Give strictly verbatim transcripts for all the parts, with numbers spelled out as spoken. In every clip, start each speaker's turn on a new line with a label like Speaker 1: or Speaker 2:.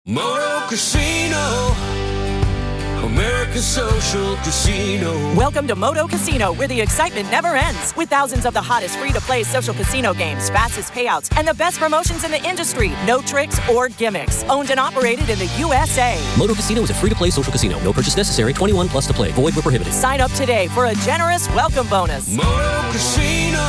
Speaker 1: Moto Casino, America's social casino.
Speaker 2: Welcome to Moto Casino, where the excitement never ends. With thousands of the hottest free-to-play social casino games, fastest payouts, and the best promotions in the industry. No tricks or gimmicks. Owned and operated in the U S A.
Speaker 3: Moto Casino is a free-to-play social casino. No purchase necessary. twenty-one plus to play. Void where prohibited.
Speaker 2: Sign up today for a generous welcome bonus.
Speaker 1: Moto Casino,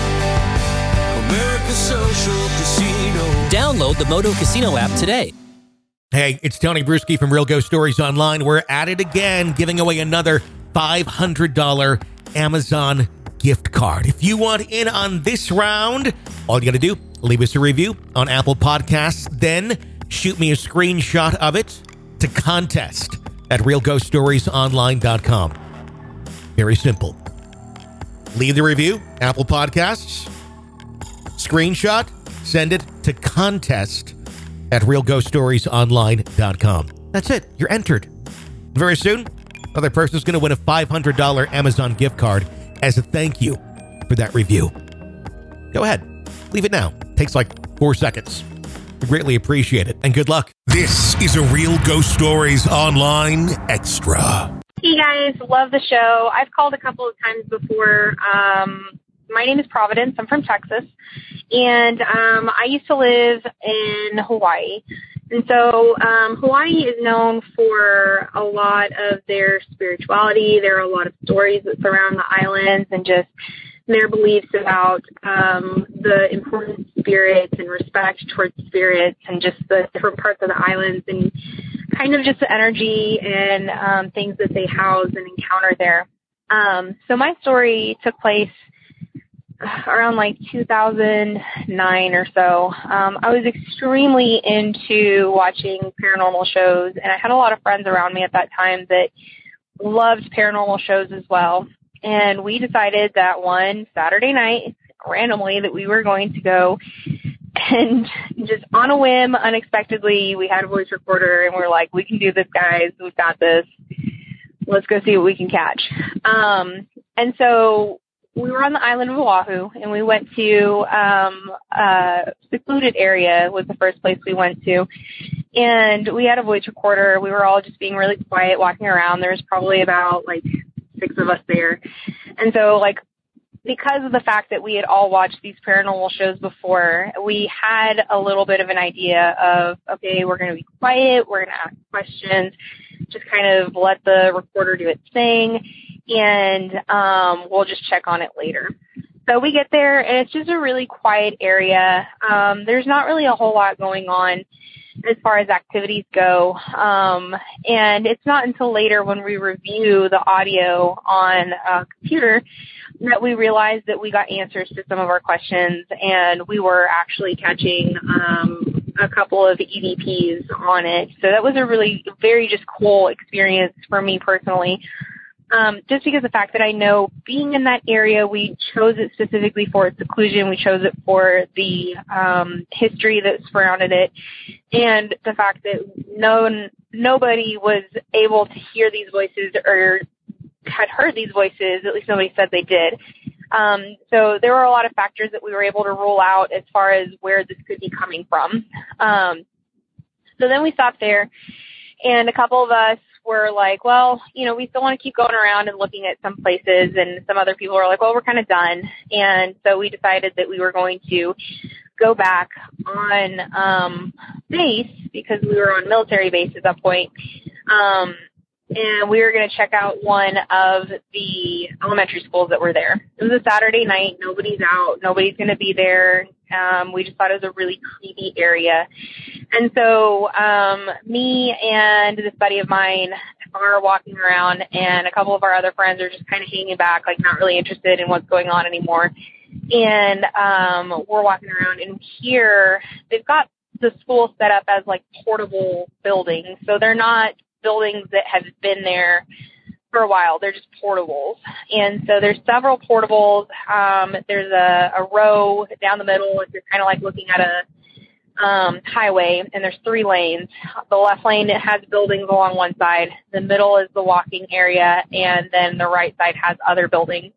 Speaker 1: America's social casino.
Speaker 3: Download the Moto Casino app today.
Speaker 4: Hey, it's Tony Bruschi from Real Ghost Stories Online. We're at it again, giving away another five hundred dollars Amazon gift card. If you want in on this round, all you got to do, leave us a review on Apple Podcasts, then shoot me a screenshot of it to contest at real ghost stories online dot com. Very simple. Leave the review, Apple Podcasts, screenshot, send it to contest at real ghost stories online dot com. That's it. You're entered. Very soon, another person's going to win a five hundred dollars Amazon gift card as a thank you for that review. Go ahead. Leave it now. Takes like four seconds. We greatly appreciate it. And good luck.
Speaker 5: This is a Real Ghost Stories Online Extra.
Speaker 6: Hey guys, love the show. I've called a couple of times before. Um, my name is Providence. I'm from Texas. And um, I used to live in Hawaii. And so um, Hawaii is known for a lot of their spirituality. There are a lot of stories that surround the islands and just their beliefs about um, the important spirits and respect towards spirits and just the different parts of the islands and kind of just the energy and um, things that they house and encounter there. Um, so my story took place around like two thousand nine or so. Um, I was extremely into watching paranormal shows, and I had a lot of friends around me at that time that loved paranormal shows as well. And we decided that one Saturday night, randomly, that we were going to go and just on a whim, unexpectedly, we had a voice recorder, and we we're like, we can do this, guys. We've got this. Let's go see what we can catch. Um, and so we were on the island of Oahu, and we went to um, a secluded area was the first place we went to. And we had a voice recorder. We were all just being really quiet, walking around. There was probably about, like, six of us there. And so, like, because of the fact that we had all watched these paranormal shows before, we had a little bit of an idea of, okay, we're going to be quiet. We're going to ask questions. Just kind of let the recorder do its thing. And um, we'll just check on it later. So we get there, and it's just a really quiet area. Um, there's not really a whole lot going on as far as activities go. Um, and it's not until later when we review the audio on a computer that we realize that we got answers to some of our questions, and we were actually catching um, a couple of E V Ps on it. So that was a really very just cool experience for me personally. Um, just because of the fact that I know being in that area, we chose it specifically for its seclusion. We chose it for the um, history that surrounded it, and the fact that no nobody was able to hear these voices or had heard these voices. At least nobody said they did. Um, so there were a lot of factors that we were able to rule out as far as where this could be coming from. Um, so then we stopped there, and a couple of us were like, well, you know, we still want to keep going around and looking at some places, and some other people were like, well, we're kind of done. And so we decided that we were going to go back on um, base, because we were on military base at that point, um, and we were going to check out one of the elementary schools that were there. It was a Saturday night. Nobody's out. Nobody's going to be there. Um, we just thought it was a really creepy area. And so um, me and this buddy of mine are walking around, and a couple of our other friends are just kind of hanging back, like not really interested in what's going on anymore. And um, we're walking around, and here they've got the school set up as like portable buildings. So they're not buildings that have been there for a while. They're just portables. And so there's several portables. Um, there's a, a row down the middle if you're kind of like looking at a um, highway, and there's three lanes. The left lane, it has buildings along one side. The middle is the walking area, and then the right side has other buildings.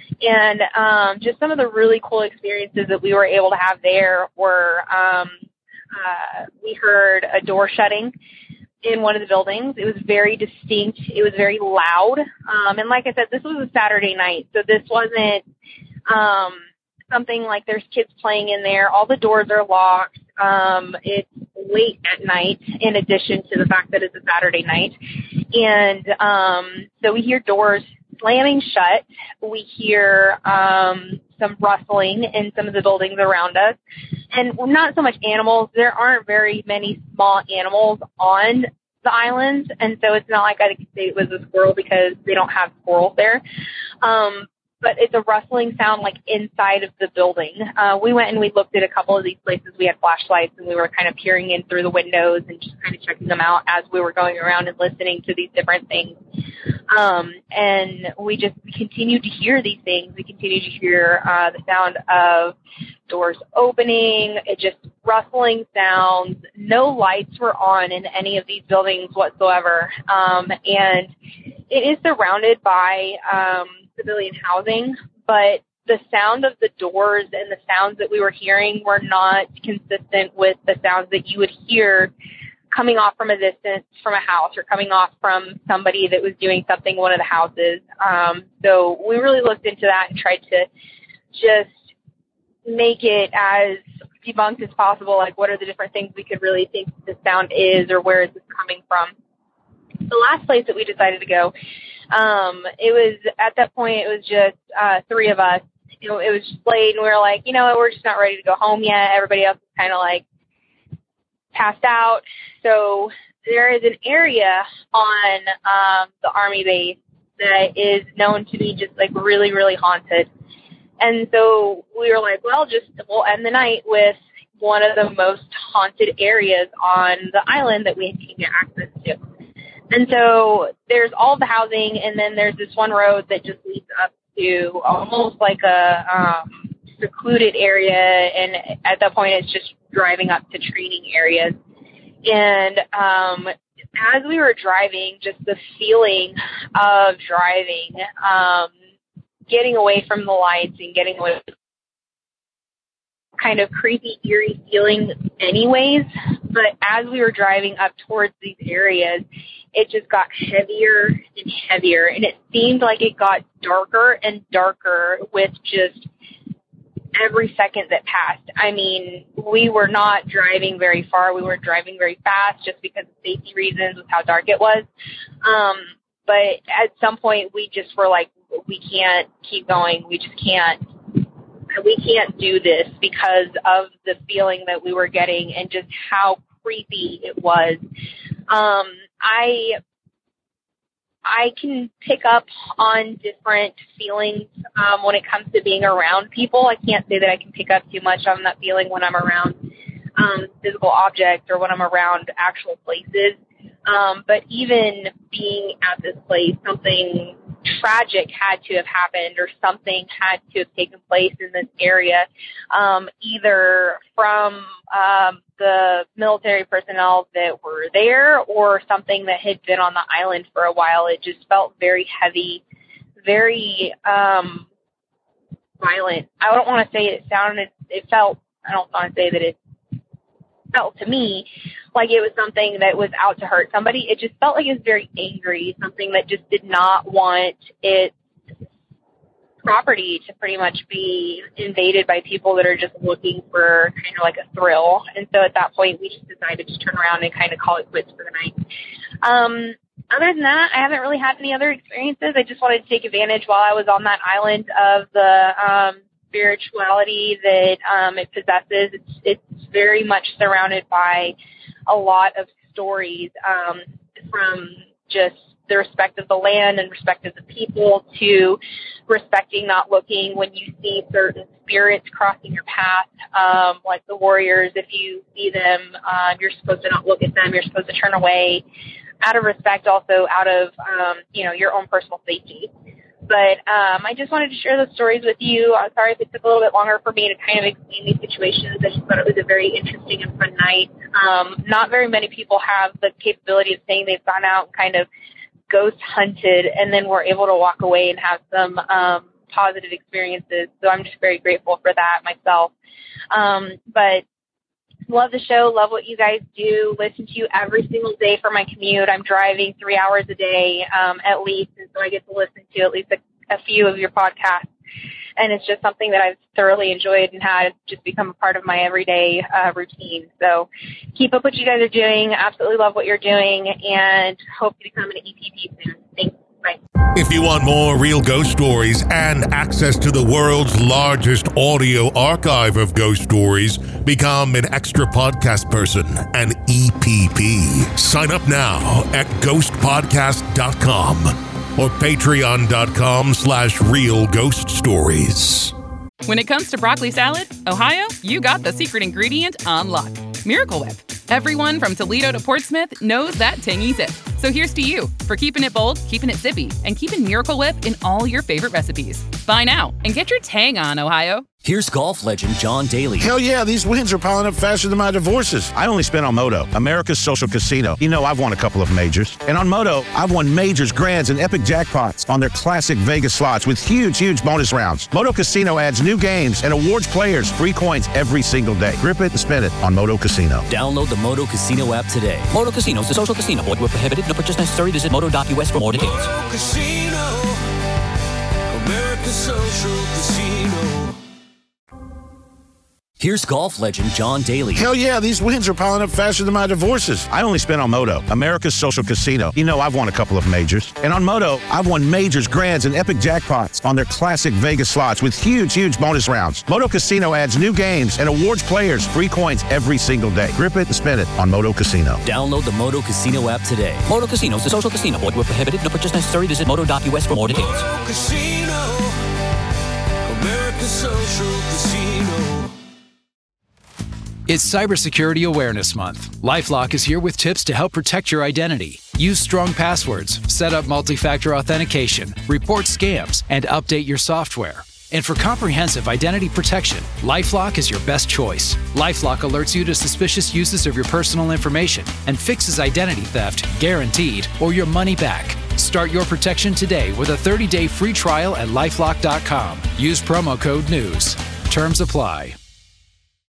Speaker 6: And um, just some of the really cool experiences that we were able to have there were um, uh, we heard a door shutting in one of the buildings. It was very distinct. It was very loud. Um, and like I said, this was a Saturday night, so this wasn't um, something like there's kids playing in there. All the doors are locked. Um, it's late at night, in addition to the fact that it's a Saturday night. And um, so we hear doors slamming shut. We hear um, some rustling in some of the buildings around us. And not so much animals. There aren't very many small animals on the islands, and so it's not like I could say it was a squirrel because they don't have squirrels there. Um, but it's a rustling sound like inside of the building. Uh, we went and we looked at a couple of these places. We had flashlights, and we were kind of peering in through the windows and just kind of checking them out as we were going around and listening to these different things. Um, and we just we continued to hear these things. We continued to hear uh, the sound of doors opening, it just rustling sounds. No lights were on in any of these buildings whatsoever. Um, and it is surrounded by um, civilian housing, but the sound of the doors and the sounds that we were hearing were not consistent with the sounds that you would hear coming off from a distance from a house or coming off from somebody that was doing something in one of the houses. Um, so we really looked into that and tried to just make it as debunked as possible. Like, what are the different things we could really think the sound is, or where is this coming from? The last place that we decided to go, um, it was, at that point, it was just uh, three of us. You know, it was just late, and we were like, you know what, we're just not ready to go home yet. Everybody else is kind of like passed out. So there is an area on um, the Army base that is known to be just like really, really haunted. And so we were like, well, just we'll end the night with one of the most haunted areas on the island that we can get access to. And so there's all the housing, and then there's this one road that just leads up to almost like a um, secluded area. And at that point, it's just driving up to training areas. And um, as we were driving, just the feeling of driving, um, getting away from the lights and getting away from kind of creepy, eerie feeling anyways. But as we were driving up towards these areas, it just got heavier and heavier. And it seemed like it got darker and darker with just every second that passed. I mean, we were not driving very far. We were driving very fast just because of safety reasons with how dark it was. Um, but at some point, we just were like, we can't keep going. We just can't. We can't do this because of the feeling that we were getting and just how creepy it was. Um, I I can pick up on different feelings um, when it comes to being around people. I can't say that I can pick up too much on that feeling when I'm around um, physical objects or when I'm around actual places. Um, but even being at this place, something tragic had to have happened or something had to have taken place in this area, um, either from um, the military personnel that were there or something that had been on the island for a while. It just felt very heavy, very um, violent. I don't want to say it sounded, it felt, I don't want to say that it felt to me like it was something that was out to hurt somebody. It just felt like it was very angry, something that just did not want its property to pretty much be invaded by people that are just looking for kind of like a thrill. And so at that point, we just decided to turn around and kind of call it quits for the night. Um, other than that, I haven't really had any other experiences. I just wanted to take advantage while I was on that island of the um, spirituality that um, it possesses. It's, it's very much surrounded by a lot of stories, um, from just the respect of the land and respect of the people to respecting not looking when you see certain spirits crossing your path, um, like the warriors. If you see them, uh, you're supposed to not look at them. You're supposed to turn away out of respect, also out of, um, you know, your own personal safety. But um, I just wanted to share those stories with you. I'm sorry if it took a little bit longer for me to kind of explain these situations. I just thought it was a very interesting and fun night. Um, not very many people have the capability of saying they've gone out and kind of ghost hunted and then were able to walk away and have some um, positive experiences. So I'm just very grateful for that myself. Um, but Love the show. Love what you guys do. Listen to you every single day for my commute. I'm driving three hours a day um, at least, and so I get to listen to at least a, a few of your podcasts. And it's just something that I've thoroughly enjoyed and had just become a part of my everyday uh, routine. So keep up what you guys are doing. Absolutely love what you're doing, and hope to become an E P P soon. Thanks. Bye.
Speaker 5: If you want more real ghost stories and access to the world's largest audio archive of ghost stories, become an extra podcast person, an E P P. Sign up now at ghost podcast dot com or patreon.com slash real ghost stories.
Speaker 7: When it comes to broccoli salad, Ohio, you got the secret ingredient on lock. Miracle Whip. Everyone from Toledo to Portsmouth knows that tangy zip. So here's to you for keeping it bold, keeping it zippy, and keeping Miracle Whip in all your favorite recipes. Buy now and get your tang on, Ohio.
Speaker 3: Here's golf legend John Daly.
Speaker 8: Hell yeah, these wins are piling up faster than my divorces. I only spent on Moto, America's social casino. You know, I've won a couple of majors. And on Moto, I've won majors, grands, and epic jackpots on their classic Vegas slots with huge, huge bonus rounds. Moto Casino adds new games and awards players free coins every single day. Grip it and spin it on Moto Casino.
Speaker 3: Download the Moto Casino app today. Moto Casino is a social casino. Void where prohibited. No purchase necessary. Visit moto dot U S for more details.
Speaker 1: Moto Casino, America's social casino.
Speaker 3: Here's golf legend John Daly.
Speaker 8: Hell yeah, these wins are piling up faster than my divorces. I only spent on Moto, America's social casino. You know, I've won a couple of majors. And on Moto, I've won majors, grands, and epic jackpots on their classic Vegas slots with huge, huge bonus rounds. Moto Casino adds new games and awards players free coins every single day. Grip it and spin it on Moto Casino.
Speaker 3: Download the Moto Casino app today. Moto Casino is a social casino. Void where prohibited. No purchase necessary. Visit moto dot U S for more details.
Speaker 1: Moto Casino, America's social casino.
Speaker 9: It's Cybersecurity Awareness Month. LifeLock is here with tips to help protect your identity. Use strong passwords, set up multi-factor authentication, report scams, and update your software. And for comprehensive identity protection, LifeLock is your best choice. LifeLock alerts you to suspicious uses of your personal information and fixes identity theft, guaranteed, or your money back. Start your protection today with a thirty-day free trial at lifelock dot com. Use promo code NEWS. Terms apply.